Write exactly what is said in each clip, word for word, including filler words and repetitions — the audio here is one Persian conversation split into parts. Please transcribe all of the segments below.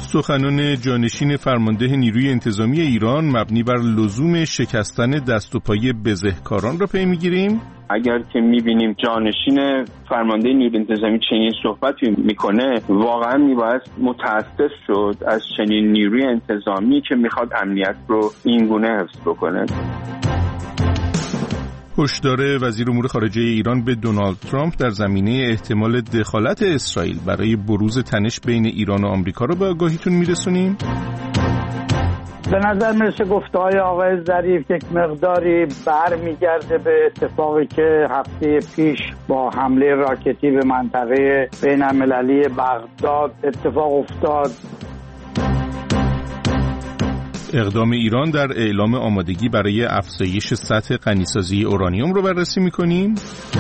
سخنان جانشین فرمانده نیروی انتظامی ایران مبنی بر لزوم شکستن دست و پای بزهکاران را پی می‌گیریم. اگر که می‌بینیم جانشین فرمانده نیروی انتظامی چنین صحبتی میکنه، واقعا میباید متاسف شد از چنین نیروی انتظامی که میخواد امنیت رو اینگونه حفظ بکنه. هشدار وزیر امور خارجه ایران به دونالد ترامپ در زمینه احتمال دخالت اسرائیل برای بروز تنش بین ایران و آمریکا رو به آگاهیتون میرسونیم. به نظر میرسه گفته‌های آقای ظریف یک مقداری برمیگرده به اتفاقی که هفته پیش با حمله راکتی به منطقه بین‌المللی بغداد اتفاق افتاد. اقدام ایران در اعلام آمادگی برای افزایش سطح غنیسازی اورانیوم رو بررسی می‌کنیم.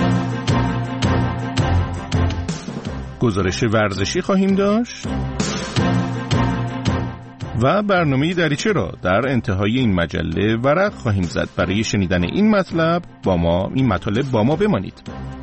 گزارش ورزشی خواهیم داشت و برنامه دریچه را در انتهای این مجله ورق خواهیم زد. برای شنیدن این مطلب با ما این مطالب با ما بمانید.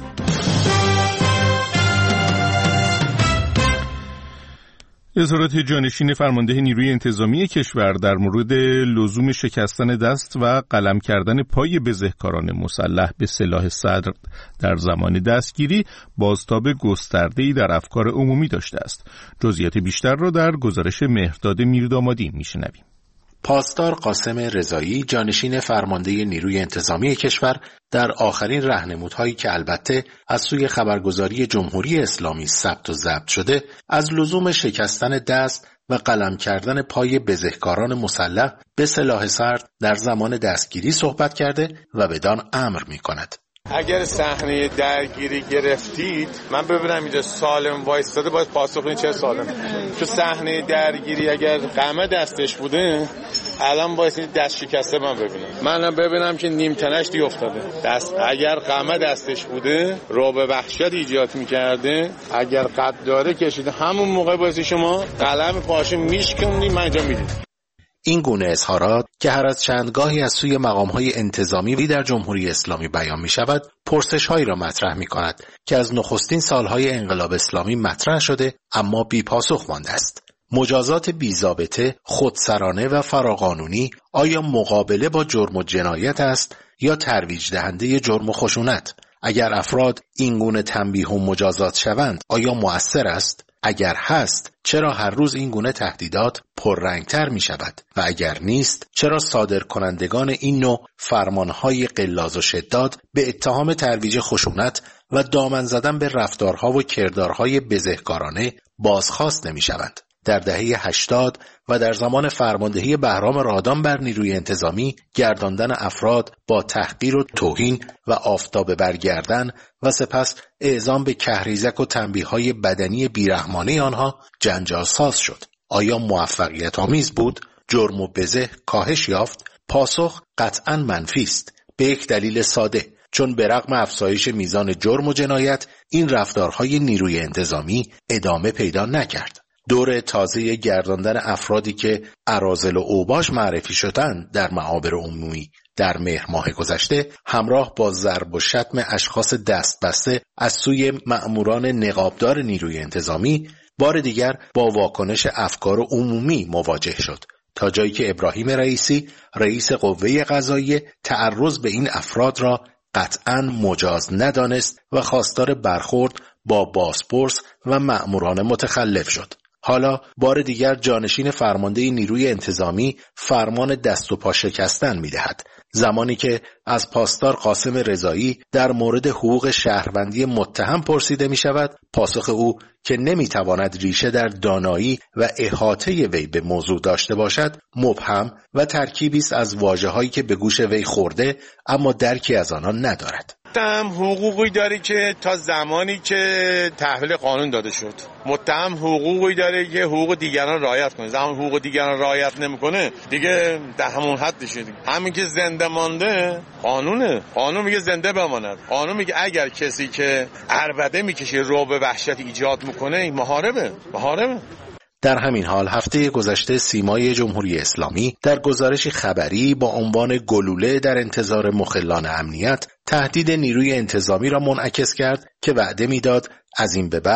اظهارات جانشین فرمانده نیروی انتظامی کشور در مورد لزوم شکستن دست و قلم کردن پای بزهکاران مسلح به سلاح صدر در زمان دستگیری بازتاب گسترده‌ای در افکار عمومی داشته است. جزئیات بیشتر را در گزارش مهرداد میردامادی میشنویم. پاسدار قاسم رضایی، جانشین فرمانده نیروی انتظامی کشور، در آخرین راهنمودهایی که البته از سوی خبرگزاری جمهوری اسلامی ثبت و ضبط شده، از لزوم شکستن دست و قلم کردن پای بزهکاران مسلح به سلاح سرد در زمان دستگیری صحبت کرده و بدان امر می‌کند. اگر صحنه درگیری گرفتید، من ببینم اینجا سالم وایستاده، باید پاسخ بدین چه سالم. تو صحنه درگیری اگر قمه دستش بوده، الان باید دست شکسته من ببینم. منم ببینم که نیم تنش دی افتاده. دست اگر قمه دستش بوده، رعب وحشت ایجاد می‌کرده. اگر قد داره کشیده، همون موقع باید شما قلم پاشو میشکندید، من اینجا میدید. این گونه اظهارات که هر از چندگاهی از سوی مقام‌های انتظامی در جمهوری اسلامی بیان می‌شود، پرسش‌هایی را مطرح می‌کند که از نخستین سال‌های انقلاب اسلامی مطرح شده اما بی‌پاسخ مانده است. مجازات بی‌ضابطه، خودسرانه و فراقانونی آیا مقابله با جرم و جنایت است یا ترویج دهنده جرم و خشونت؟ اگر افراد این گونه تنبیه و مجازات شوند، آیا مؤثر است؟ اگر هست، چرا هر روز این گونه تهدیدات پررنگتر می شود؟ و اگر نیست، چرا صادر کنندگان این نوع فرمانهای غلاظ و شداد به اتهام ترویج خشونت و دامن زدن به رفتارها و کردارهای بزهکارانه بازخواست نمی شوند؟ در دهه هشتاد و در زمان فرماندهی بهرام رادان بر نیروی انتظامی، گرداندن افراد با تحقیر و توهین و آفتاب برگردن و سپس اعزام به کهریزک و تنبیه‌های بدنی بیرحمانه آنها جنجال ساز شد. آیا موفقیت آمیز بود؟ جرم و بزه کاهش یافت؟ پاسخ قطعاً منفی است، به یک دلیل ساده: چون به رغم افزایش میزان جرم و جنایت، این رفتارهای نیروی انتظامی ادامه پیدا نکرد. دور تازه گرداندن افرادی که اراذل و اوباش معرفی شدند در معابر عمومی در مهر ماه گذشته، همراه با ضرب و شتم اشخاص دستبسته از سوی مأموران نقابدار نیروی انتظامی، بار دیگر با واکنش افکار عمومی مواجه شد، تا جایی که ابراهیم رئیسی، رئیس قوه قضاییه، تعرض به این افراد را قطعاً مجاز ندانست و خواستار برخورد با بازپرس و مأموران متخلف شد. حالا بار دیگر جانشین فرمانده نیروی انتظامی فرمان دست و پا شکستن می‌دهد، زمانی که از پاسدار قاسم رضایی در مورد حقوق شهروندی متهم پرسیده می‌شود، پاسخ او که نمی‌تواند ریشه در دانایی و احاطه وی به موضوع داشته باشد، مبهم و ترکیبی است از واژه‌هایی که به گوش وی خورده اما درکی از آنها ندارد. متهم حقوقی داره که تا زمانی که تحویل قانون داده شد، متهم حقوقی داره که حقوق دیگران رعایت کنه. زمان حقوق دیگران رعایت نمیکنه دیگه در همون حد شد. همین که زنده مانده قانونه، قانون میگه زنده بماند. قانون میگه اگر کسی که عربده میکشه رعب وحشت ایجاد میکنه، این محاربه محاربه در همین حال هفته گذشته سیمای جمهوری اسلامی در گزارشی خبری با عنوان گلوله در انتظار مخلان امنیت، تهدید نیروی انتظامی را منعکس کرد که وعده میداد از این به بعد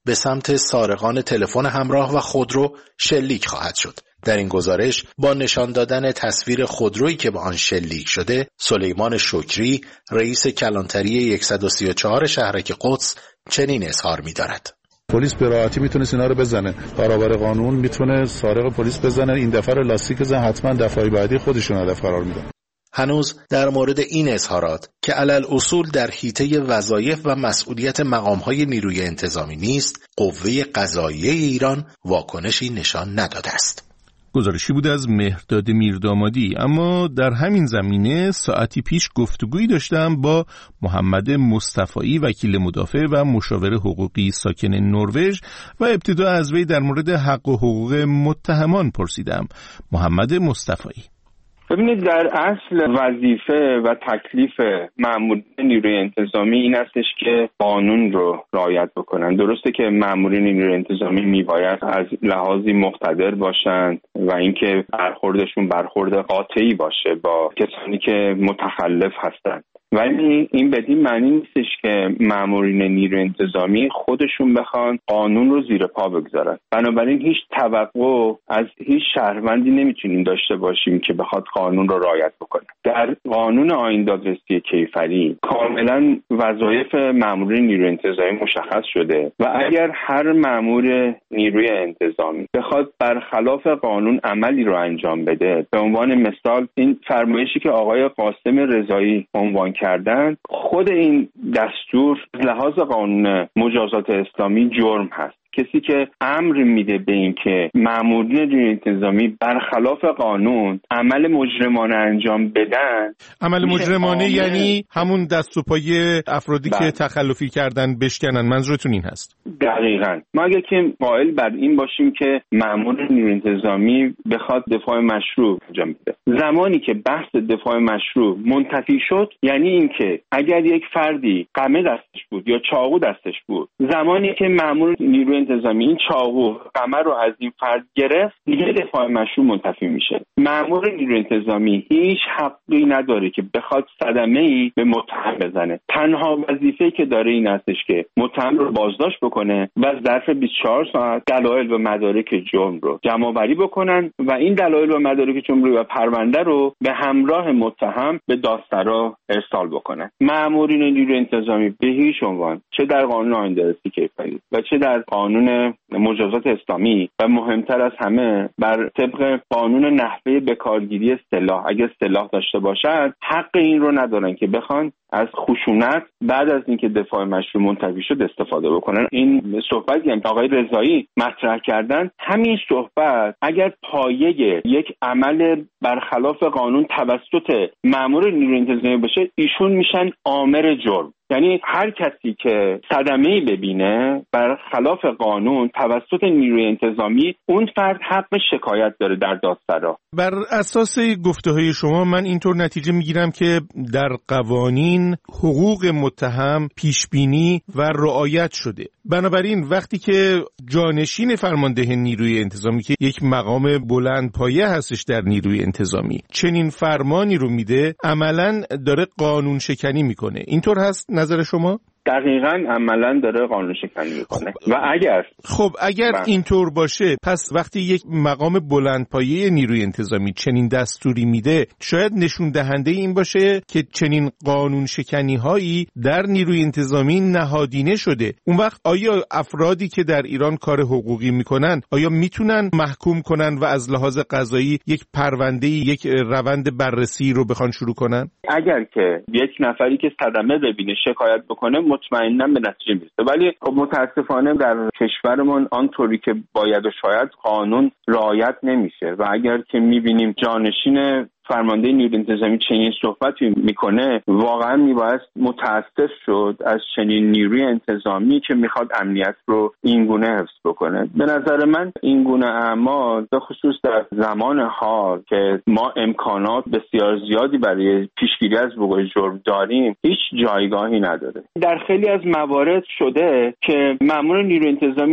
به سمت سارقان تلفن همراه و خودرو شلیک خواهد شد. در این گزارش با نشان دادن تصویر خودرویی که با آن شلیک شده، سلیمان شکری، رئیس کلانتری صد و سی و چهار شهرک قدس چنین اظهار می‌دارد: پلیس به راحتی میتونه اینا رو بزنه، برابر قانون میتونه سارق پلیس بزنه، این دفعه رو لاستیک بزنه، حتما دفعه بعدی خودشون هدف قرار میدن. هنوز در مورد این اظهارات که علل اصول در حیطه وظایف و مسئولیت مقام‌های نیروی انتظامی نیست، قوه قضاییه ایران واکنشی نشان نداده است. گزارشی بود از مهرداد میردامادی. اما در همین زمینه ساعتی پیش گفتگویی داشتم با محمد مصطفایی، وکیل مدافع و مشاور حقوقی ساکن نروژ، و ابتدا از وی در مورد حق و حقوق متهمان پرسیدم. محمد مصطفایی: ببینید، در اصل وظیفه و تکلیف مامورین نیروی انتظامی این استش که قانون رو رعایت بکنن. درسته که مامورین نیروی انتظامی میباید از لحاظی مقتدر باشند و اینکه برخوردشون برخورد قاطعی باشه با کسانی که متخلف هستند، ولی این بدین معنی نیستش که مامورین نیروی انتظامی خودشون بخوان قانون رو زیر پا بگذارن. بنابراین هیچ توقع از هیچ شهروندی نمیتونیم داشته باشیم که بخواد قانون رو رعایت بکنه. در قانون آیین دادرسی کیفری کاملا وظایف مامورین نیروی انتظامی مشخص شده و اگر هر مامور نیروی انتظامی بخواد برخلاف قانون عملی رو انجام بده، به عنوان مثال این فرمایشی که آقای قاسم رضایی عنوان کردن، خود این دستور لحاظ قانون مجازات اسلامی جرم هست. کسی که امر میده به این که مامورین نیروی انتظامی برخلاف قانون عمل مجرمانه انجام بدن، عمل مجرمانه یعنی همون دست و پای افرادی بله. که تخلفی کردن بشکنن. منظورتون این هست؟ دقیقاً. ما اگه که قائل بر این باشیم که مامور نیروی انتظامی بخواد دفاع مشروع انجام بده، زمانی که بحث دفاع مشروع منتفی شد، یعنی این که اگر یک فردی قمه دستش بود یا چاقو دستش بود، زمانی که مامور نیروی انتظامی این چاقو قمه رو از این فرد گرفت، دیگه دفاع مشروع منتفی میشه. مامور نیروی انتظامی هیچ حقی نداره که بخواد صدمه‌ای به متهم بزنه. تنها وظیفه‌ای که داره این هستش که متهم رو بازداشت بکنه و ظرف بیست و چهار ساعت دلایل و مدارک جرم رو جمع‌آوری بکنن و این دلایل و مدارک جرم رو و پرونده رو به همراه متهم به دادسرا ارسال بکنن. مامورین نیروی انتظامی به هیچ عنوان، چه در قانون آیین دادرسی کیفری و چه در قانون مجازات اسلامی و مهمتر از همه بر طبق قانون نحوه بکارگیری سلاح، اگه سلاح داشته باشند، حق این رو ندارن که بخوان از خشونت بعد از اینکه دفاع مشروع منتفی شد استفاده بکنن. این صحبتی هم آقای رضایی مطرح کردن، همین صحبت اگر پایه یک عمل برخلاف قانون توسط مأمور نیروی انتظامی باشه، ایشون میشن آمر جرم. یعنی هر کسی که صدمه‌ای ببینه برخلاف قانون توسط نیروی انتظامی، اون فرد حق شکایت داره در دادسرا. بر اساس گفته‌های شما من اینطور نتیجه میگیرم که در قوانین حقوق متهم پیشبینی و رعایت شده. بنابراین وقتی که جانشین فرمانده نیروی انتظامی که یک مقام بلند پایه هستش در نیروی انتظامی چنین فرمانی رو میده، عملاً داره قانون شکنی میکنه. اینطور هست نظر شما؟ دقیقاً عملاً داره قانون شکنی میکنه. و اگر خب اگر من... اینطور باشه، پس وقتی یک مقام بلندپایه نیروی انتظامی چنین دستوری میده، شاید نشون دهنده این باشه که چنین قانون شکنی هایی در نیروی انتظامی نهادینه شده. اون وقت آیا افرادی که در ایران کار حقوقی میکنن آیا میتونن محکوم کنن و از لحاظ قضایی یک پرونده، یک روند بررسی رو بخوان شروع کنن؟ اگر که یک نفری که صدمه ببینه شکایت بکنه، مطمئناً به نتیجه میرسه. ولی خب متاسفانه در کشورمون آنطوری که باید و شاید قانون رعایت نمیشه و اگر که میبینیم جانشین فرمانده نیروی انتظامی چنین صحبتی میکنه، واقعا میباید متاسف شد از چنین نیروی انتظامی که میخواد امنیت رو اینگونه حفظ بکنه. به نظر من اینگونه اعمال به خصوص در زمان حال که ما امکانات بسیار زیادی برای پیشگیری از وقوع جرم داریم، هیچ جایگاهی نداره. در خیلی از موارد شده که مأمور نیروی انتظامی از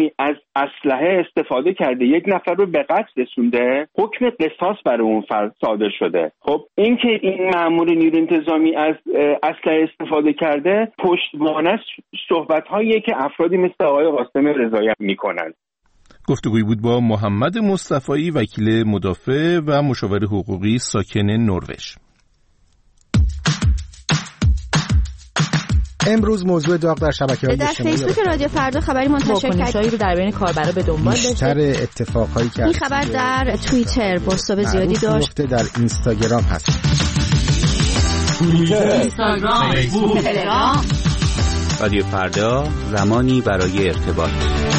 اسلحه استفاده کرده، یک نفر رو به قتل رسونده، حکم قصاص برای اون فرد صادر شده. خب این که این مأمور نیروی انتظامی از اسلحه استفاده کرده پشتوانه صحبت‌هایی که افرادی مثل آقای قاسم رضایی میکنن. گفتگویی بود با محمد مصطفی، وکیل مدافع و مشاور حقوقی ساکن نروژ. امروز موضوع داغ در شبکه‌های اجتماعی در فیسبوک رادیو فردا خبری منتشر کرد رو در بین کاربرا به دنبال داشت. بیشتر اتفاقایی که این خبر در توییتر پست‌های زیادی داشت. در اینستاگرام هست. توییتر، اینستاگرام، فیسبوک، تلگرام. رادیو فردا، زمانی برای ارتباط.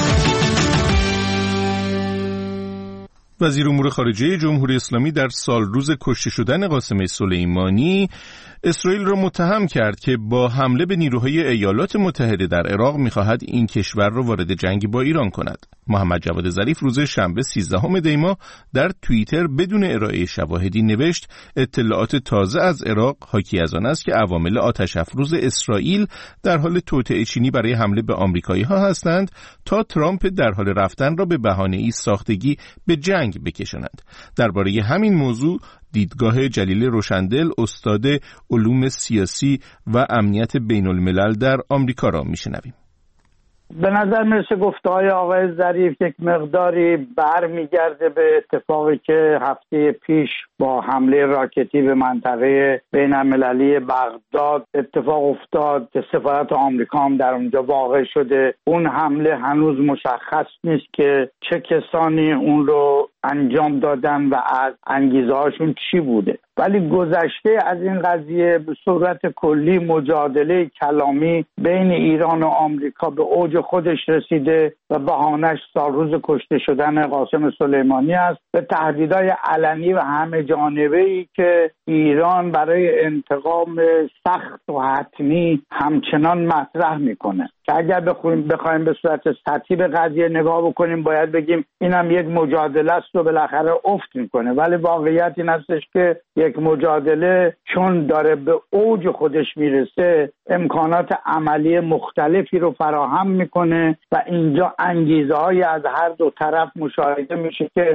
وزیر امور خارجه جمهوری اسلامی در سال روز کشته شدن قاسم سلیمانی اسرائیل را متهم کرد که با حمله به نیروهای ایالات متحده در عراق می‌خواهد این کشور را وارد جنگ با ایران کند. محمد جواد ظریف روز شنبه سیزدهم دی ماه در توییتر بدون ارائه شواهدی نوشت اطلاعات تازه از عراق حاکی از آن است که عوامل آتش افروز اسرائیل در حال توطئه چینی برای حمله به آمریکایی‌ها هستند تا ترامپ در حال رفتن را به بهانه‌ای ساختگی به جنگ بکشاند. درباره همین موضوع دیدگاه جلیل روشندل، استاد علوم سیاسی و امنیت بین الملل در آمریکا را میشنویم. به نظر میرسه گفته‌های آقای ظریف یک مقداری برمیگرده به اتفاقی که هفته پیش با حمله راکتی به منطقه بین المللی بغداد اتفاق افتاد که سفارت آمریکا هم در اونجا واقع شده. اون حمله هنوز مشخص نیست که چه کسانی اون رو انجام دادن و از انگیزه هاشون چی بوده، ولی گذشته از این قضیه به صورت کلی مجادله کلامی بین ایران و آمریکا به اوج خودش رسیده و بهانه‌اش سالروز کشته شدن قاسم سلیمانی است، به تهدیدهای علنی و همه جانبه‌ای که ایران برای انتقام سخت و حتمی همچنان مطرح میکنه که اگر بخوایم بخوایم به صورت سطحی به قضیه نگاه بکنیم باید بگیم اینم یک مجادله است و بالاخره افت میکنه، ولی واقعیت این هستش که یک مجادله چون داره به اوج خودش میرسه امکانات عملی مختلفی رو فراهم میکنه و اینجا انگیزه های از هر دو طرف مشاهده میشه که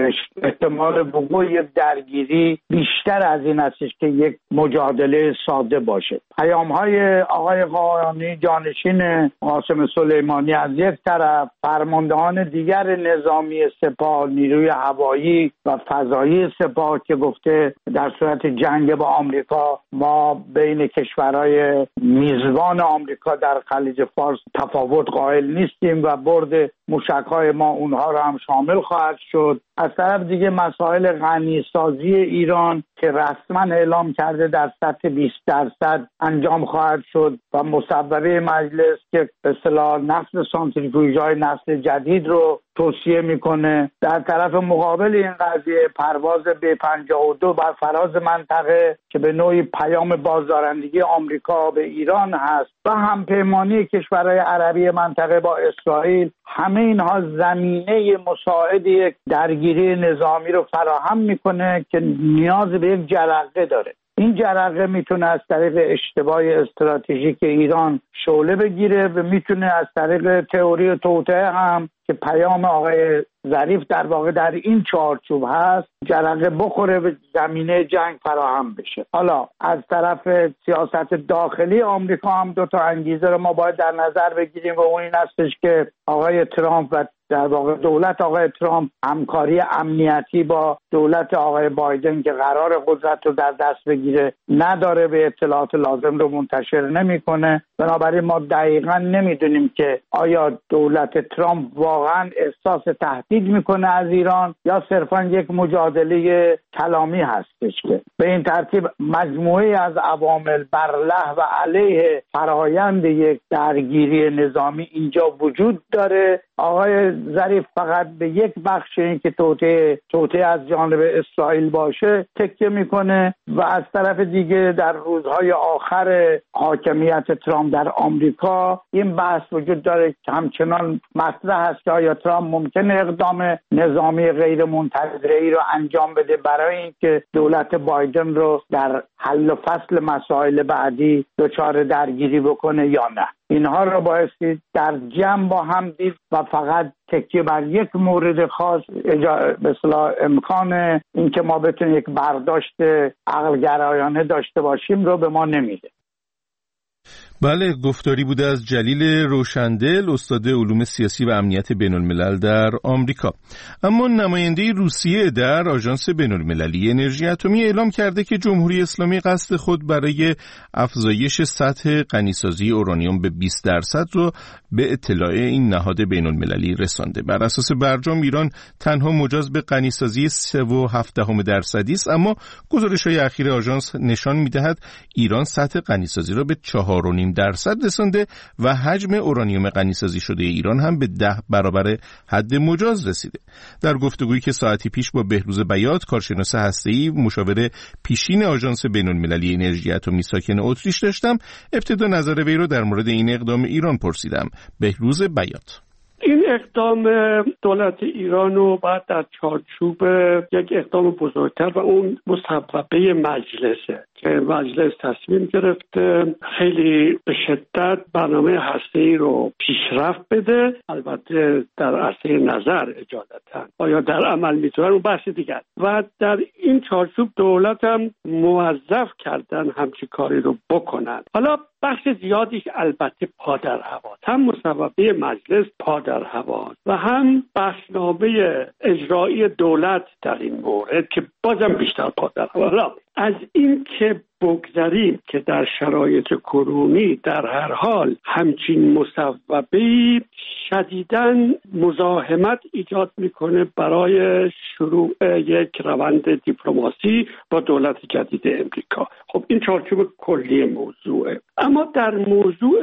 احتمال وقوع یک درگیری بیشتر از این هستش که یک مجادله ساده باشه. پیام های آقای قاآنی جانشین قاسم سلیمانی از یک طرف، فرماندهان دیگر نظامی سپاه، نیروی هوایی و فضایی سپاه که گفته در صورت جنگ با آمریکا ما بین کشورهای میزبان آمریکا در خلیج فارس تفاوت قائل نیستیم و برد موشک‌های ما اونها را هم شامل خواهد شد. از طرف دیگه مسائل غنیسازی ایران که رسما اعلام کرده در سطح بیست درصد انجام خواهد شد و مصوبه مجلس که به اصطلاح نسل سانتریفیوژهای نسل جدید رو توصیه میکنه. در طرف مقابل این قضیه پرواز بی پنجاه و دو بر فراز منطقه که به نوعی پیام بازدارندگی آمریکا به ایران هست و همپیمانی کشورهای عربی منطقه با اسرائیل، همه اینها زمینه مساعد یک درگیری نظامی رو فراهم میکنه که نیاز به یک جرقه داره. این جرقه میتونه از طریق اشتباه استراتژیک ایران شعله بگیره و میتونه از طریق تئوری توطئه هم که پیام آقای ظریف در واقع در این چارچوب هست جرقه بخوره و زمینه جنگ فراهم بشه. حالا از طرف سیاست داخلی آمریکا هم دو تا انگیزه رو ما باید در نظر بگیریم و اون این هستش که آقای ترامپ و در واقع دولت آقای ترامپ همکاری امنیتی با دولت آقای بایدن که قرار قدرت رو در دست بگیره نداره، به اطلاعات لازم رو منتشر نمیکنه. بنابراین ما دقیقاً نمیدونیم که آیا دولت ترامپ واقعاً احساس تهدید میکنه از ایران یا صرفاً یک مجادله کلامی هستش که به این ترتیب مجموعه از عوامل برله و علیه فرایند یک درگیری نظامی اینجا وجود داره. آقای ظریف فقط به یک بخش این که توطئه توطئه از جانب اسرائیل باشه تکیه میکنه و از طرف دیگه در روزهای آخر حاکمیت ترامپ در آمریکا این بحث وجود داره که همچنان مطرح است که آیا ترامپ ممکنه اقدام نظامی غیر منتظره‌ای رو انجام بده برای اینکه دولت بایدن رو در حل و فصل مسائل بعدی دچار درگیری بکنه یا نه. اینها را بایستی در جمع با هم دید و فقط تکیه بر یک مورد خاص به اصطلاح امکان اینکه ما بتونیم یک برداشت عقل‌گرایانه داشته باشیم رو به ما نمیده. بله، گفتاری بوده از جلیل روشندل، استاد علوم سیاسی و امنیت بین‌الملل در آمریکا. اما نماینده روسیه در آژانس بین‌المللی انرژی اتمی اعلام کرده که جمهوری اسلامی قصد خود برای افزایش سطح غنیسازی اورانیوم به بیست درصد رو به اطلاع این نهاد بین‌المللی رسانده. بر اساس برجام ایران تنها مجاز به غنیسازی سه و هفت دهم درصدی است، اما گزارش‌های اخیر آژانس نشان می‌دهد ایران سطح غنیسازی را به چهار و نیم درصد رسانده و حجم اورانیوم غنیسازی شده ایران هم به ده برابر حد مجاز رسیده. در گفتگویی که ساعتی پیش با بهروز بیات، کارشناس هسته‌ای مشاور پیشین آژانس بین‌المللی انرژی اتمی ساکن اتریش داشتم، ابتدا نظر وی را در مورد این اقدام ایران پرسیدم. بهروز بیات: این اقدام دولت ایران رو باید در چارچوب یک اقدام بزرگتر و اون مصوبه مجلسه که مجلس تصمیم گرفته خیلی به شدت برنامه هسته‌ای رو پیشرفت بده، البته در عرصه نظر اجازتا، آیا در عمل میتونن اون بحث دیگر، و در این چارچوب دولت هم موظف کردن همچی کاری رو بکنن. حالا بخش زیادیش البته پا در هواست، هم مصوبه مجلس پا در هواست و هم بخشنامه اجرایی دولت در این مورد که بازم بیشتر پا در هواست. از این که بگذاریم که در شرایط کنونی در هر حال همچین مصوبه‌ای شدیداً مزاحمت ایجاد میکنه برای شروع یک روند دیپلماسی با دولت جدید امریکا. خب این چارچوب کلی موضوعه، اما در موضوع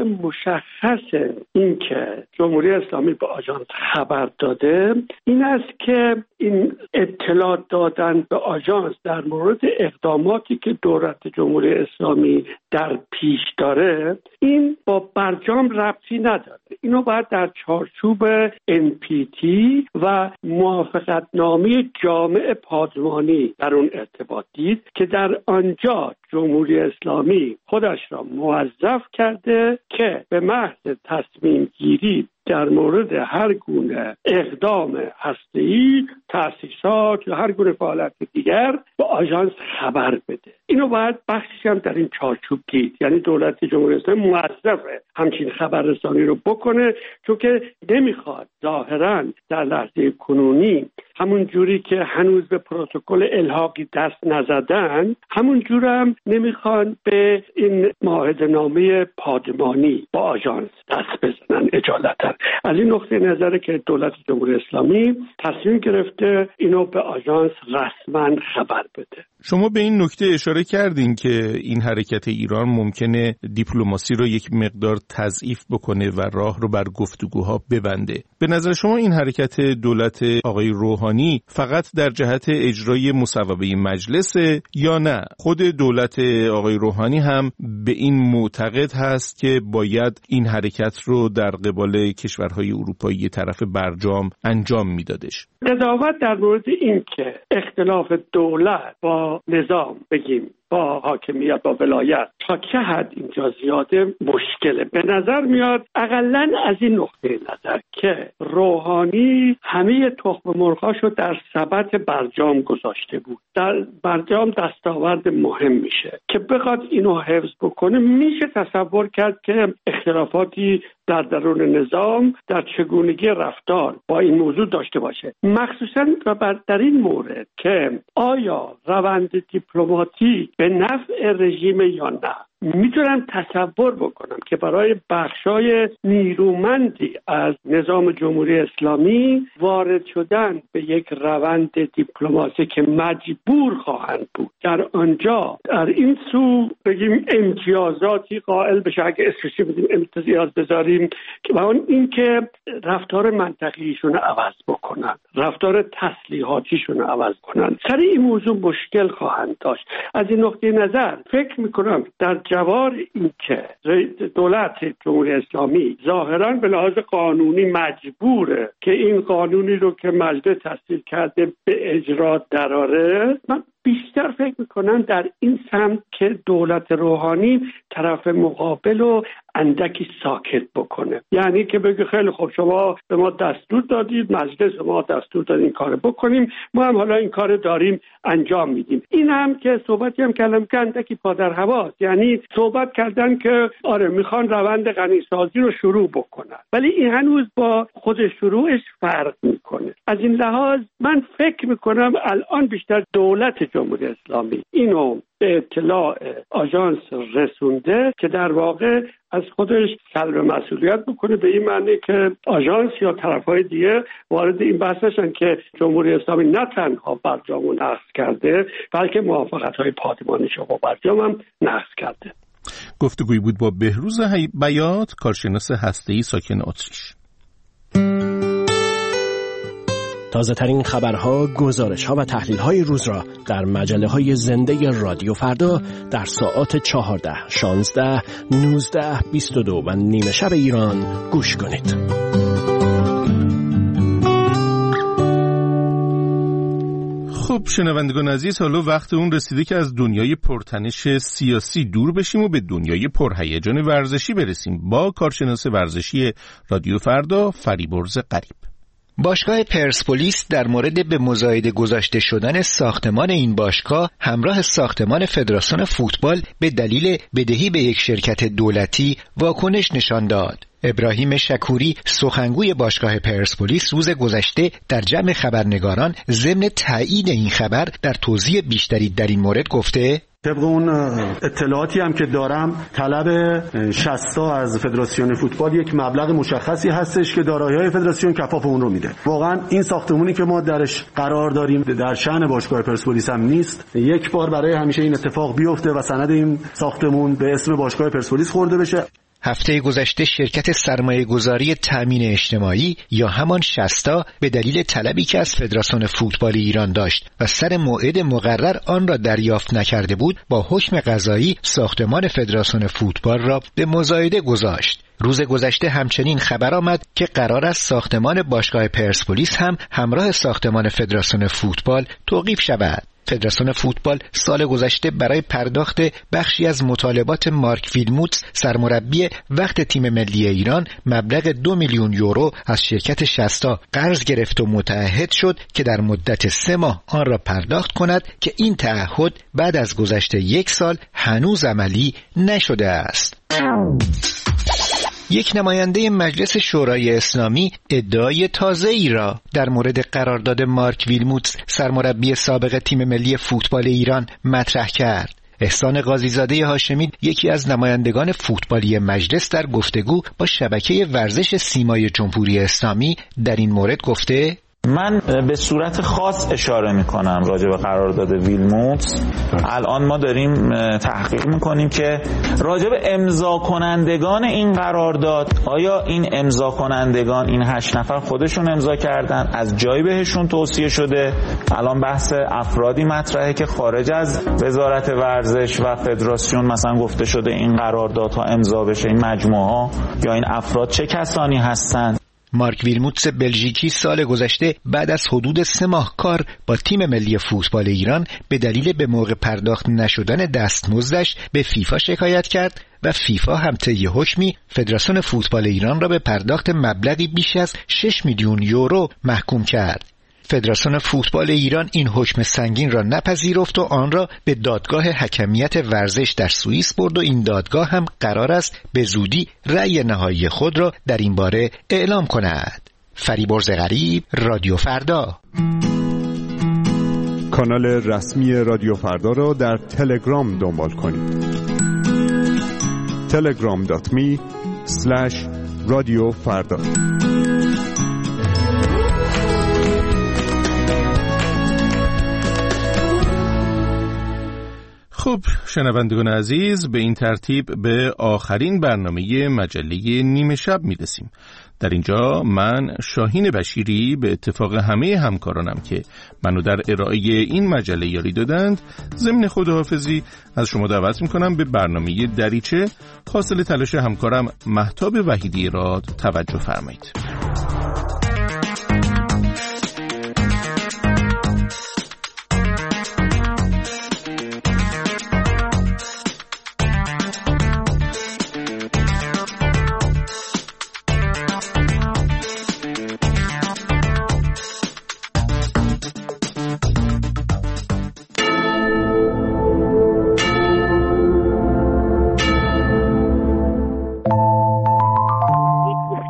مشخص این که جمهوری اسلامی به آژانس خبر داده این است که این اطلاع دادن به آژانس در مورد اقداماتی که دولت جمهوری اسلامی در پیش داره این با برجام ربطی نداره. اینو باید در چارچوب ان پی تی و موافقتنامه جامع پادمانی در اون ارتباط دید که در آنجا جمهوری اسلامی خودش را موظف کرده که به محض تصمیم گیری در مورد هر گونه اقدام هسته‌ای، تأسیسات یا هر گونه فعالیت دیگر به آژانس خبر بده. اینو باید بخشش هم در این چارچوب دید، یعنی دولت جمهوری اسلامی موظفه همچین خبررسانی رو بکنه، چون که نمیخواد ظاهراً در لحظه کنونی همون جوری که هنوز به پروتکل الحاقی دست نزدن همون جور هم نمیخوان به این معاهده‌نامه پادمانی با آژانس دست بزنن اجالتا. از این نقطه نظره که دولت جمهوری اسلامی تصمیم گرفته اینو به آژانس رسما خبر بده. شما به این نکته اشاره کردین که این حرکت ایران ممکنه دیپلماسی رو یک مقدار تضعیف بکنه و راه رو بر گفتگوها ببنده. به نظر شما این حرکت دولت آقای روحانی فقط در جهت اجرای مصوبه مجلس یا نه خود دولت آقای روحانی هم به این معتقد هست که باید این حرکت رو در قبال کشورهای اروپایی طرف برجام انجام میدادش؟ قضاوت در مورد این که اختلاف دولت با نظام بگیم با حاکمیت با ولایت تا چه حد اینجا زیاده مشکله. به نظر میاد اقلن از این نقطه نظر که روحانی همه تخم مرغاشو در سبد برجام گذاشته بود، در برجام دستاورد مهم میشه که بخواد اینو حفظ بکنه. میشه تصور کرد که اختلافاتی در درون نظام در چگونگی رفتار با این موضوع داشته باشه، مخصوصا در این مورد که آیا روند دیپلماتیک به نفع رژیم یا نه. میتونم تصور بکنم که برای بخشای نیرومندی از نظام جمهوری اسلامی وارد شدن به یک روند دیپلماسی که مجبور خواهند بود در آنجا در این سو بگیم امتیازاتی قائل بشه، اگه اسمش بدیم امتیاز بذاریم، که با اون این که رفتار منطقیشون رو عوض بکنن، رفتار تسلیحاتیشون رو عوض کنن، سر این موضوع مشکل خواهند داشت. از این نقطه نظر فکر میکنم در جوار این که دولت جمهوری اسلامی ظاهراً به لحاظ قانونی مجبوره که این قانونی رو که مجلس تصویب کرده به اجرا دراره، من بیشتر فکر میکنم در این سمت که دولت روحانی طرف مقابل رو اندکی ساکت بکنه. یعنی که بگه خیلی خب شما به ما دستور دادید، مجلس ما دستور داد این کار بکنیم، ما هم حالا این کار داریم انجام میدیم. این هم که صحبتی هم کردم که اندکی پادر هواست، یعنی صحبت کردن که آره میخوان روند غنیسازی رو شروع بکنن، ولی این هنوز با خود شروعش فرق میکنه. از این لحاظ من فکر میکنم الان بیشتر دولت جمهوری اسلامی اینو به اطلاع آژانس رسونده که در واقع از خودش سلب مسئولیت بکنه، به این معنی که آژانس یا طرفهای دیگه وارد این بحث نشن که جمهوری اسلامی نه تنها برجام رو نقض کرده بلکه موافقت‌های پادمانیش با برجام هم نقض کرده. گفتگویی بود با بهروز بیات، کارشناس هسته‌ای ساکن اتریش. تازه ترین خبرها، گزارش‌ها و تحلیل‌های روز را در مجله‌های زنده رادیو فردا در ساعات چهارده، شانزده، نوزده، بیست و دو و نیمه شب ایران گوش کنید. خب شنوندگان عزیز، حالا وقت اون رسیده که از دنیای پرتنش سیاسی دور بشیم و به دنیای پرهیجان ورزشی برسیم با کارشناس ورزشی رادیو فردا فریبرز غریب. باشگاه پرسپولیس در مورد به مزایده گذاشته شدن ساختمان این باشگاه همراه ساختمان فدراسیون فوتبال به دلیل بدهی به یک شرکت دولتی واکنش نشان داد. ابراهیم شکوری سخنگوی باشگاه پرسپولیس روز گذشته در جمع خبرنگاران ضمن تایید این خبر در توضیح بیشتری در این مورد گفته: طبق اون اطلاعاتی هم که دارم طلب شصت از فدراسیون فوتبال یک مبلغ مشخصی هستش که دارایی‌های فدراسیون کفاف اون رو میده. واقعا این ساختمانی که ما درش قرار داریم در شأن باشگاه پرسپولیس هم نیست. یک بار برای همیشه این اتفاق بیفته و سند این ساختمون به اسم باشگاه پرسپولیس خورده بشه. هفته گذشته شرکت سرمایه‌گذاری تامین اجتماعی یا همان شصتا به دلیل طلبی که از فدراسیون فوتبال ایران داشت و سر موعد مقرر آن را دریافت نکرده بود، با حکم قضایی ساختمان فدراسیون فوتبال را به مزایده گذاشت. روز گذشته همچنین خبر آمد که قرار است ساختمان باشگاه پرسپولیس هم همراه ساختمان فدراسیون فوتبال توقیف شود. فدراسیون فوتبال سال گذشته برای پرداخت بخشی از مطالبات مارک ویلموتس سرمربی وقت تیم ملی ایران مبلغ دو میلیون یورو از شرکت شصتا قرض گرفت و متعهد شد که در مدت سه ماه آن را پرداخت کند که این تعهد بعد از گذشت یک سال هنوز عملی نشده است. یک نماینده مجلس شورای اسلامی ادعای تازه‌ای را در مورد قرارداد مارک ویلموتس سرمربی سابق تیم ملی فوتبال ایران مطرح کرد. احسان قاضی‌زاده هاشمی، یکی از نمایندگان فوتبالی مجلس، در گفتگو با شبکه ورزش سیمای جمهوری اسلامی در این مورد گفته: من به صورت خاص اشاره میکنم راجع به قرارداد ویلموتس. الان ما داریم تحقیق میکنیم که راجع به امضا کنندگان این قرارداد، آیا این امضا کنندگان این هشت نفر خودشون امضا کردن، از جایی بهشون توصیه شده؟ الان بحث افرادی مطرحه که خارج از وزارت ورزش و فدراسیون مثلا گفته شده این قراردادها امضا بشه. این مجموعه ها یا این افراد چه کسانی هستند؟ مارک ویلموتس بلژیکی سال گذشته بعد از حدود سه ماه کار با تیم ملی فوتبال ایران به دلیل به موقع پرداخت نشدن دستمزدش به فیفا شکایت کرد و فیفا هم طی حکمی فدراسیون فوتبال ایران را به پرداخت مبلغی بیش از شش میلیون یورو محکوم کرد. فدراسیون فوتبال ایران این حکم سنگین را نپذیرفت و آن را به دادگاه حکمیت ورزش در سوئیس برد و این دادگاه هم قرار است به زودی رأی نهایی خود را در این باره اعلام کند. فریبرز غریب، رادیو فردا. کانال رسمی رادیو فردا را در تلگرام دنبال کنید. تلگرام دات می اسلش رادیو فردا. خب شنوندگان عزیز، به این ترتیب به آخرین برنامه مجله نیمه شب میرسیم. در اینجا من شاهین بشیری به اتفاق همه همکارانم که منو در ارائه این مجله یاری دادند ضمن خداحافظی از شما دعوت میکنم به برنامه دریچه حاصل تلاش همکارم مهتاب وحیدی را توجه فرمایید.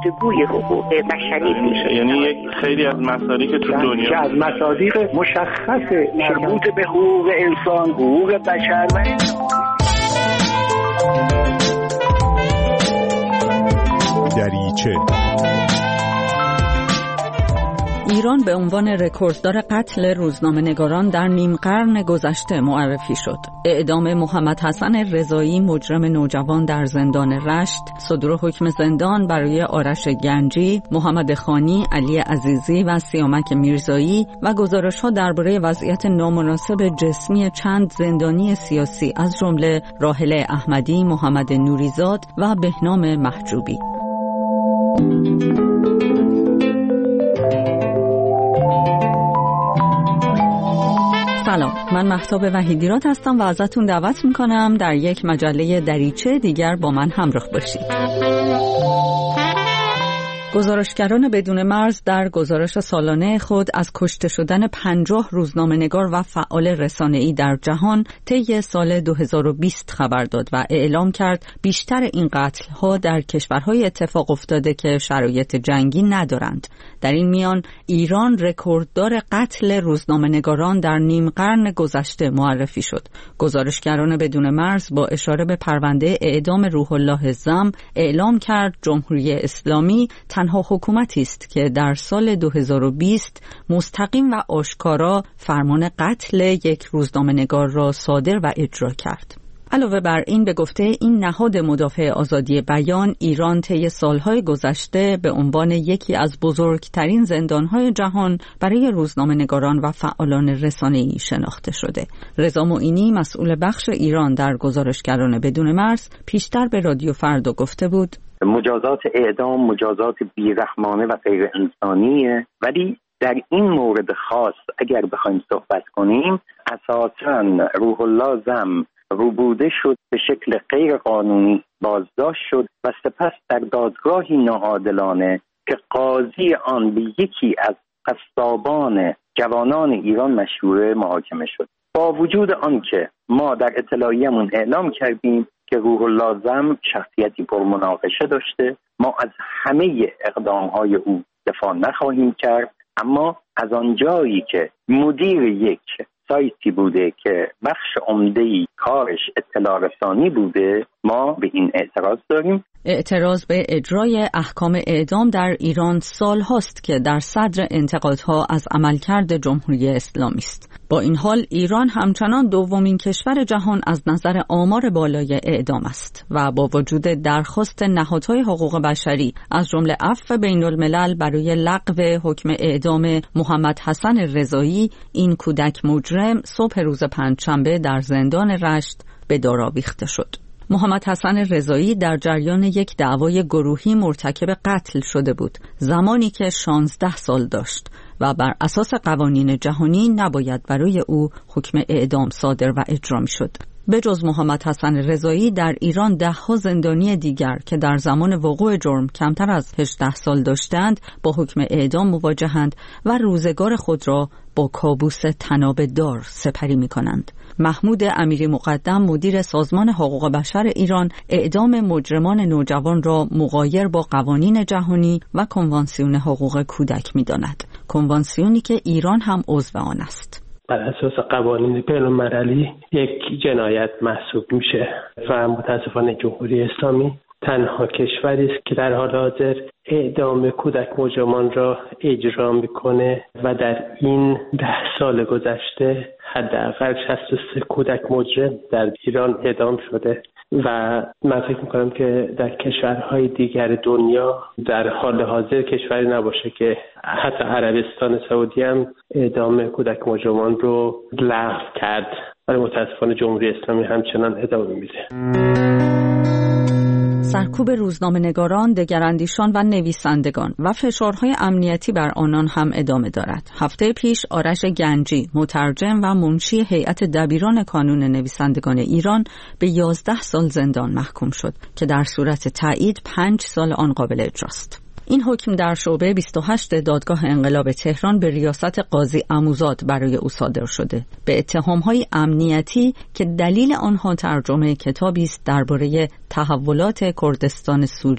گفتگوی حقوق بشری میشه. یعنی یک خیلی از مصادیق که تو دنیا که از مصادیق مشخص مربوط به حقوق انسان، حقوق بشر و دریچه. ایران به عنوان رکورددار قتل روزنامه‌نگاران در نیم قرن گذشته معرفی شد. اعدام محمد حسن رضایی مجرم نوجوان در زندان رشت، صدور حکم زندان برای آرش گنجی، محمد خانی، علی عزیزی و سیامک میرزایی و گزارش‌ها درباره وضعیت نامناسب جسمی چند زندانی سیاسی از جمله راحله احمدی، محمد نوریزاد و بهنام محجوبی. سلام، من مهتاب وحیدیراد هستم و ازتون دعوت میکنم در یک مجله دریچه دیگر با من همراه باشید. گزارشگران بدون مرز در گزارش سالانه خود از کشته شدن پنجاه روزنامه‌نگار و فعال رسانه‌ای در جهان طی سال دو هزار و بیست خبر داد و اعلام کرد بیشتر این قتل‌ها در کشورهای اتفاق افتاده که شرایط جنگی ندارند. در این میان ایران رکورددار قتل روزنامه‌نگاران در نیم قرن گذشته معرفی شد. گزارشگران بدون مرز با اشاره به پرونده اعدام روح الله زم اعلام کرد جمهوری اسلامی تنها حکومتی است که در سال دو هزار و بیست مستقیم و آشکارا فرمان قتل یک روزنامه‌نگار را صادر و اجرا کرد. علاوه بر این به گفته این نهاد مدافع آزادی بیان، ایران طی سالهای گذشته به عنوان یکی از بزرگترین زندانهای جهان برای روزنامه‌نگاران و فعالان رسانه‌ای شناخته شده. رضا معینی مسئول بخش ایران در گزارشگران بدون مرز پیشتر به رادیو فردا گفته بود مجازات اعدام مجازات بیرحمانه و غیر انسانیه، ولی در این مورد خاص اگر بخوایم صحبت کنیم اساساً روح الله زم روبوده شد، به شکل غیر قانونی بازداشت شد و سپس در دادگاهی ناعادلانه که قاضی آن به یکی از قصابان جوانان ایران مشهوره محاکمه شد. با وجود آن که ما در اطلاعیه‌مون اعلام کردیم که روح الله زم شخصیتی پرمناقشه داشته، ما از همه اقدامهای او دفاع نخواهیم کرد، اما از آنجایی که مدیر یک سایتی بوده که بخش عمده‌ای کارش اطلاع رسانی بوده، ما به این اعتراض داریم. اعتراض به اجرای احکام اعدام در ایران سال هاست که در صدر انتقادها از عملکرد جمهوری اسلامی است. با این حال ایران همچنان دومین کشور جهان از نظر آمار بالای اعدام است و با وجود درخواست نهادهای حقوق بشری از جمله عفو بین الملل برای لغو حکم اعدام محمد حسن رضایی، این کودک مجرم صبح روز پنجشنبه در زندان رشت به دار آویخته شد. محمد حسن رضایی در جریان یک دعوای گروهی مرتکب قتل شده بود زمانی که شانزده سال داشت و بر اساس قوانین جهانی نباید برای او حکم اعدام صادر و اجرا می شد. به جز محمد حسن رضایی در ایران ده ها زندانی دیگر که در زمان وقوع جرم کمتر از هجده سال داشتند با حکم اعدام مواجهند و روزگار خود را با کابوس طناب دار سپری می کنند. محمود امیری مقدم مدیر سازمان حقوق بشر ایران اعدام مجرمان نوجوان را مغایر با قوانین جهانی و کنوانسیون حقوق کودک می داند. کنوانسیونی که ایران هم عضو آن است. بر اساس قوانین بین‌المللی یک جنایت محسوب میشه و متاسفانه جمهوری اسلامی تنها کشوری است که در حال حاضر اعدام کودک مجرمان را اجرا میکنه و در این ده سال گذشته حداقل شصت و سه کودک مجرم در ایران اعدام شده و من فکر میکنم که در کشورهای دیگر دنیا در حال حاضر کشوری نباشه که حتی عربستان سعودی هم اعدام کودک مجرمان رو لغو کرد، ولی متاسفانه جمهوری اسلامی همچنان ادامه میده. سرکوب روزنامه‌نگاران، دگراندیشان و نویسندگان و فشارهای امنیتی بر آنان هم ادامه دارد. هفته پیش آرش گنجی، مترجم و منشی هیئت دبیران کانون نویسندگان ایران به یازده سال زندان محکوم شد که در صورت تایید پنج سال آن قابل اجراست. این حکم در شعبه بیست و هشت دادگاه انقلاب تهران به ریاست قاضی عموزاد برای او صادر شده به اتهام‌های امنیتی که دلیل آنها ترجمه کتابی است درباره تحولات کردستان سوریه.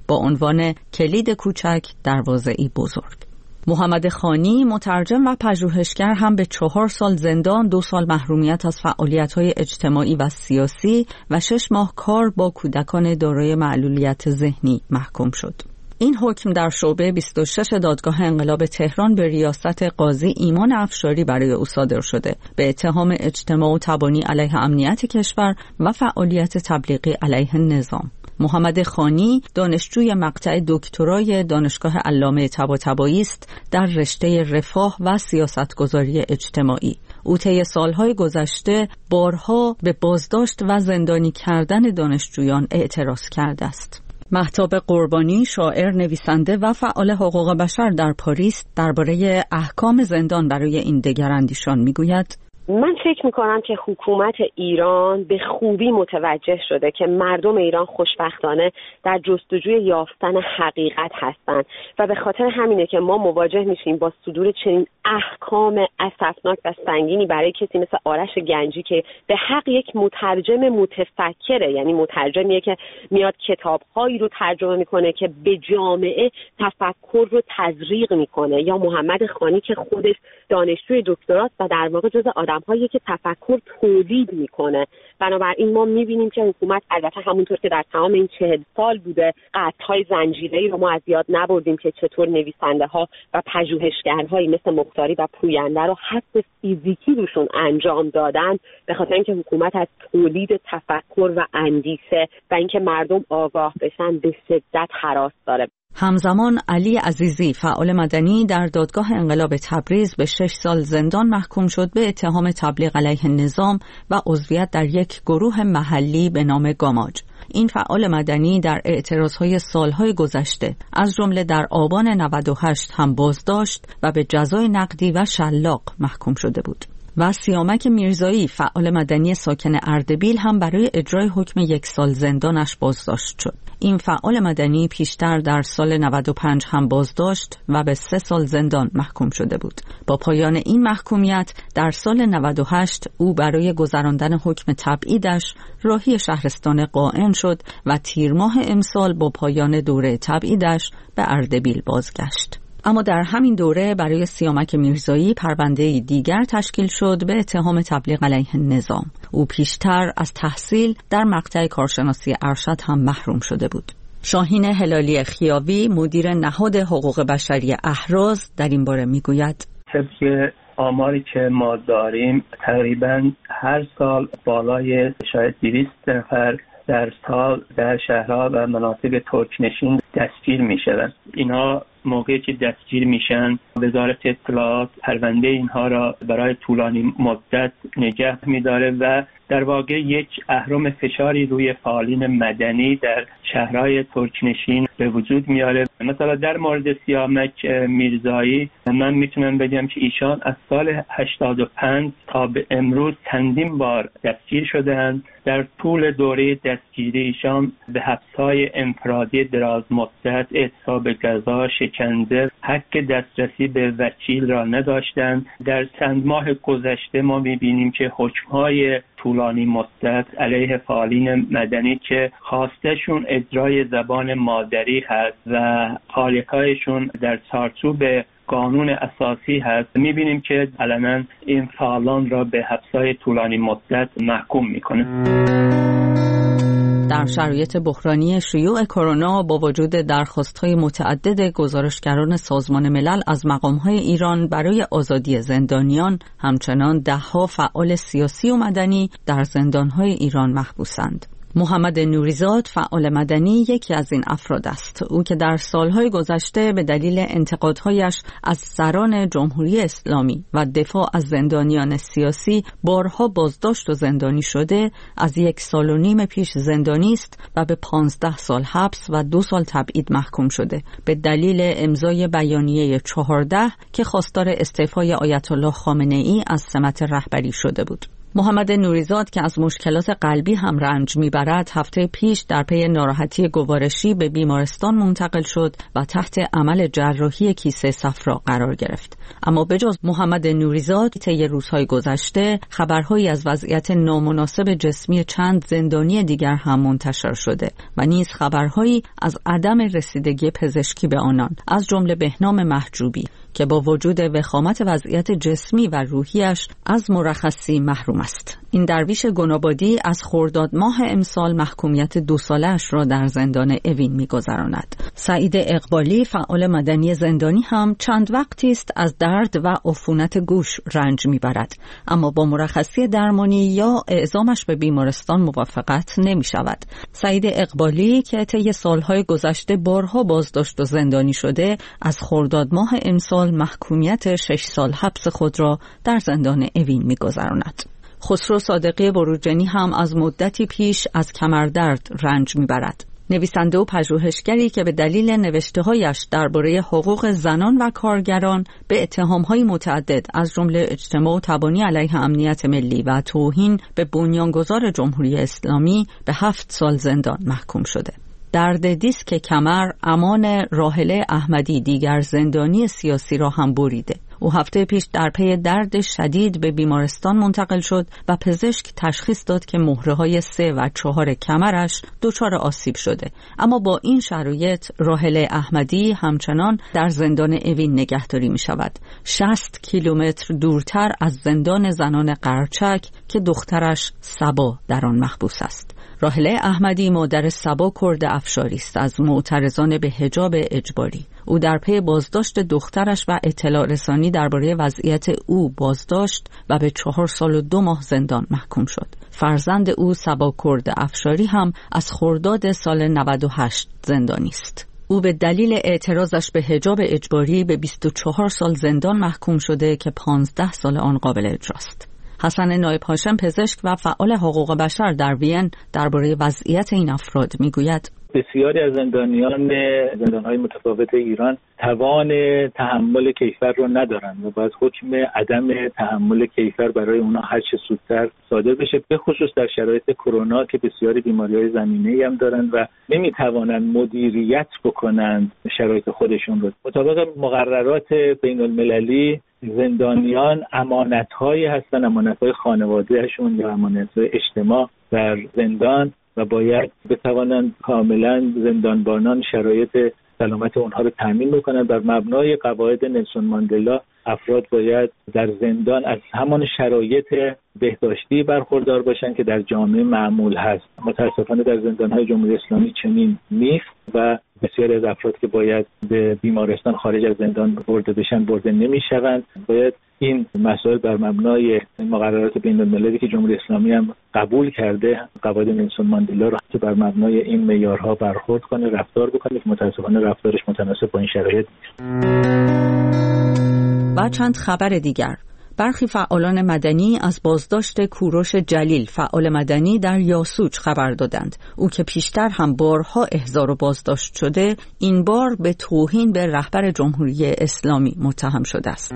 با عنوان کلید کوچک دروازه‌ای بزرگ. محمد خانی مترجم و پژوهشگر هم به چهار سال زندان، دو سال محرومیت از فعالیت‌های اجتماعی و سیاسی و شش ماه کار با کودکان دارای معلولیت ذهنی محکوم شد. این حکم در شعبه بیست و شش دادگاه انقلاب تهران به ریاست قاضی ایمان افشاری برای او صادر شده به اتهام اجتماع و تبانی علیه امنیت کشور و فعالیت تبلیغی علیه نظام. محمد خانی دانشجوی مقطع دکترای دانشگاه علامه طباطبایی است در رشته رفاه و سیاستگذاری اجتماعی. او طی سالهای گذشته بارها به بازداشت و زندانی کردن دانشجویان اعتراض کرده است. مهتاب قربانی، شاعر، نویسنده و فعال حقوق بشر در پاریس، درباره احکام زندان برای این دگراندیشان میگوید: من فکر میکنم که حکومت ایران به خوبی متوجه شده که مردم ایران خوشبختانه در جستجوی یافتن حقیقت هستند و به خاطر همینه که ما مواجه میشیم با صدور چنین احکام اسفناک و سنگینی برای کسی مثل آرش گنجی که به حق یک مترجم متفکره، یعنی مترجمیه که میاد کتابهایی رو ترجمه میکنه که به جامعه تفکر رو تزریق میکنه، یا محمد خانی که خودش دانشجوی دکتراست و در واقع جزء آدم‌هایی که تفکر تولید میکنه. بنابراین ما میبینیم که حکومت البته همونطور که در تمام این چهل سال بوده قطع‌های زنجیره‌ای رو ما از یاد نبردیم که چطور نویسنده‌ها و پژوهشگرهایی مثل مختاری و پوینده رو حتی فیزیکی روشون انجام دادن، به خاطر اینکه حکومت از تولید تفکر و اندیشه و اینکه مردم آگاه بشن به شدت هراس داره. همزمان علی عزیزی، فعال مدنی در دادگاه انقلاب تبریز، به شش سال زندان محکوم شد به اتهام تبلیغ علیه نظام و عضویت در یک گروه محلی به نام گاماج. این فعال مدنی در اعتراضهای سالهای گذشته از جمله در آبان نود و هشت هم بازداشت و به جزای نقدی و شلاق محکوم شده بود. و سیامک میرزایی، فعال مدنی ساکن اردبیل، هم برای اجرای حکم یک سال زندانش بازداشت شد. این فعال مدنی پیشتر در سال نود و پنج هم بازداشت و به سه سال زندان محکوم شده بود. با پایان این محکومیت در سال نود و هشت او برای گذراندن حکم تبعیدش راهی شهرستان قائم شد و تیر ماه امسال با پایان دوره تبعیدش به اردبیل بازگشت. اما در همین دوره برای سیامک میرزایی پرونده دیگر تشکیل شد به اتهام تبلیغ علیه نظام. او پیشتر از تحصیل در مقطع کارشناسی ارشد هم محروم شده بود. شاهین هلالی خیاوی، مدیر نهاد حقوق بشری اهراز، در این باره میگوید: طبق آماری که ما داریم تقریباً هر سال بالای شاید دویست نفر در سال در شهرها و مناطق ترکنشین دستگیر میشوند. اینها موقعی که دستگیر میشن وزارت اطلاعات پرونده اینها را برای طولانی مدت نگه میداره و در واقع یک اهرم فشاری روی فعالین مدنی در شهرهای ترکنشین به وجود میاره. مثلا در مورد سیامک میرزایی من میتونم بگم که ایشان از سال هشتاد و پنج تا به امروز چندین بار دستگیر شده‌اند. در طول دوره دستگیری ایشان به حبس‌های انفرادی دراز مدت، اعتصاب غذا، شکنجه، حق دسترسی به وکیل را نداشتند. در چند ماه گذشته ما می‌بینیم که حکم‌های طولانی مدت علیه فعالین مدنی که خواستشون اجرای زبان مادری هست و خالقایشون در چارچوب قانون اساسی هست، می‌بینیم که علنا این فعالان را به حبس‌های طولانی مدت محکوم می‌کنه. در شرایط بحرانی شیوع کرونا با وجود درخواست‌های متعدد گزارشگران سازمان ملل از مقام‌های ایران برای آزادی زندانیان، همچنان ده‌ها فعال سیاسی و مدنی در زندان‌های ایران محبوسند. محمد نوریزاد، فعال مدنی، یکی از این افراد است. او که در سالهای گذشته به دلیل انتقادهایش از سران جمهوری اسلامی و دفاع از زندانیان سیاسی بارها بازداشت و زندانی شده، از یک سال و نیم پیش زندانی است و به پانزده سال حبس و دو سال تبعید محکوم شده به دلیل امضای بیانیه چهارده که خواستار استعفای آیت الله خامنه ای از سمت رهبری شده بود. محمد نوریزاد که از مشکلات قلبی هم رنج میبرد هفته پیش در پی ناراحتی گوارشی به بیمارستان منتقل شد و تحت عمل جراحی کیسه صفرا قرار گرفت. اما بجز محمد نوریزاد طی روزهای گذشته خبرهایی از وضعیت نامناسب جسمی چند زندانی دیگر هم منتشر شده و نیز خبرهایی از عدم رسیدگی پزشکی به آنان، از جمله بهنام محجوبی که با وجود وخامت وضعیت جسمی و روحیش از مرخصی محروم است. این درویش گنابادی از خرداد ماه امسال محکومیت دو ساله‌اش را در زندان اوین می‌گذراند. سعید اقبالی فعال مدنی زندانی هم چند وقتی است از درد و عفونت گوش رنج می‌برد، اما با مرخصی درمانی یا اعزامش به بیمارستان موافقت نمی‌شود. سعید اقبالی که طی سال‌های گذشته بارها بازداشت و زندانی شده، از خرداد ماه امسال محکومیت شش سال حبس خود را در زندان اوین می‌گذراند. خسرو صادقی بروجنی هم از مدتی پیش از کمردرد رنج میبرد. نویسنده و پژوهشگری که به دلیل نوشته‌هایش درباره حقوق زنان و کارگران به اتهام‌های متعدد از جمله اجتماع و تبانی علیه امنیت ملی و توهین به بنیانگذار جمهوری اسلامی به هفت سال زندان محکوم شده. درد دیسک کمر امان راحله احمدی دیگر زندانی سیاسی را هم بریده. او هفته پیش در پی درد شدید به بیمارستان منتقل شد و پزشک تشخیص داد که مهره‌های سه و چهار کمرش دچار آسیب شده. اما با این شرایط راحله احمدی همچنان در زندان اوین نگهداری می شود، شصت کیلومتر دورتر از زندان زنان قرچک که دخترش صبا در آن محبوس است. راحله احمدی مادر صبا کرد افشاری است از معترضان به حجاب اجباری. او در پی بازداشت دخترش و اطلاع رسانی درباره وضعیت او بازداشت و به چهار سال و دو ماه زندان محکوم شد. فرزند او صبا کرد افشاری هم از خرداد سال نود و هشت زندانی است. او به دلیل اعتراضش به حجاب اجباری به بیست و چهار سال زندان محکوم شده که پانزده سال آن قابل اجراست. حسن نایب هاشم پزشک و فعال حقوق بشر در وین درباره وضعیت این افراد میگوید: بسیاری از زندانیان زندان‌های متفاوت ایران توان تحمل کیفر رو ندارند و باید حکم عدم تحمل کیفر برای اونا هر چه زودتر صادر بشه، به خصوص در شرایط کرونا که بسیاری بیماری‌های زمینه‌ای هم دارند و نمی‌توانند مدیریت بکنند شرایط خودشون رو. مطابق مقررات بین‌المللی زندانیان امانت‌هایی هستن، امانت‌های خانواده‌شون یا امانت‌های اجتماع در زندان و باید بتوانند کاملا زندانبانان شرایط سلامت اونها رو تامین بکنند. بر مبنای قواعد نلسون ماندلا افراد باید در زندان از همان شرایط بهداشتی برخوردار باشند که در جامعه معمول هست. متاسفانه در زندان‌های جمهوری اسلامی چنین نیست و بسیاری از افراد که باید به بیمارستان خارج از زندان برده بشن برده نمی‌شوند. باید این مسائل بر مبنای مقررات بین‌المللی که جمهوری اسلامی هم قبول کرده، قواعد نلسون ماندلا را بر مبنای این معیارها برخورد کنه، رفتار بکنه که متاسفانه رفتارش متناسب با این شرایط نیست. و چند خبر دیگر: برخی فعالان مدنی از بازداشت کوروش جلیل، فعال مدنی در یاسوج، خبر دادند. او که پیشتر هم بارها احضار و بازداشت شده، این بار به توهین به رهبر جمهوری اسلامی متهم شده است.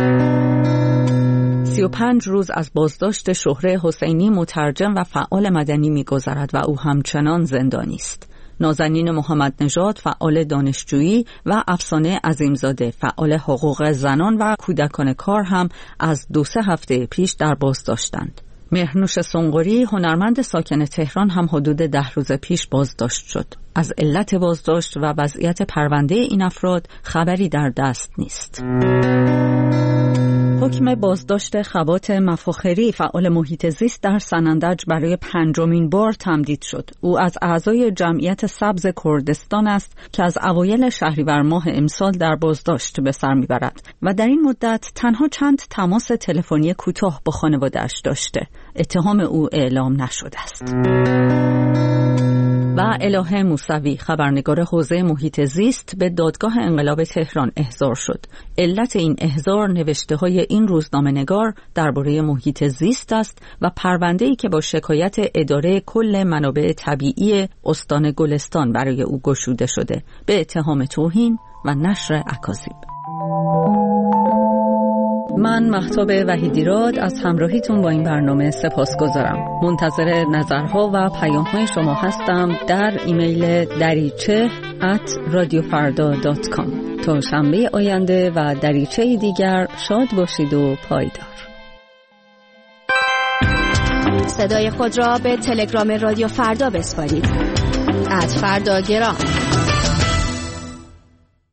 سی و پنج روز از بازداشت شهره حسینی، مترجم و فعال مدنی می‌گذرد و او همچنان زندانی است. نازنین محمد نژاد، فعال دانشجویی، و افسانه عظیمزاده، فعال حقوق زنان و کودکان کار هم از دو سه هفته پیش در بازداشتند. مهرنوش سنقری، هنرمند ساکن تهران، هم حدود ده روز پیش بازداشت شد. از علت بازداشت و وضعیت پرونده این افراد خبری در دست نیست. حکم بازداشت خوات مفاخری، فعال محیط زیست، در سنندج برای پنجمین بار تمدید شد. او از اعضای جمعیت سبز کردستان است که از اوایل شهریور ماه امسال در بازداشت به سر میبرد و در این مدت تنها چند تماس تلفنی کوتاه با خانواده‌اش داشته. اتهام او اعلام نشده است. و الهه موسوی، خبرنگار حوزه محیط زیست، به دادگاه انقلاب تهران احضار شد. علت این احضار نوشته‌های این روزنامه‌نگار درباره محیط زیست است و پرونده‌ای که با شکایت اداره کل منابع طبیعی استان گلستان برای او گشوده شده به اتهام توهین و نشر اکاذیب. من مهتاب وحیدیراد از همراهیتون با این برنامه سپاسگزارم. منتظر نظرها و پیام‌های شما هستم در ایمیل دریچه ات رادیو فردا دات کام. تا شنبه آینده و دریچه دیگر شاد باشید و پایدار. صدای خود را به تلگرام رادیو فردا بسپارید. ات فردا گرام.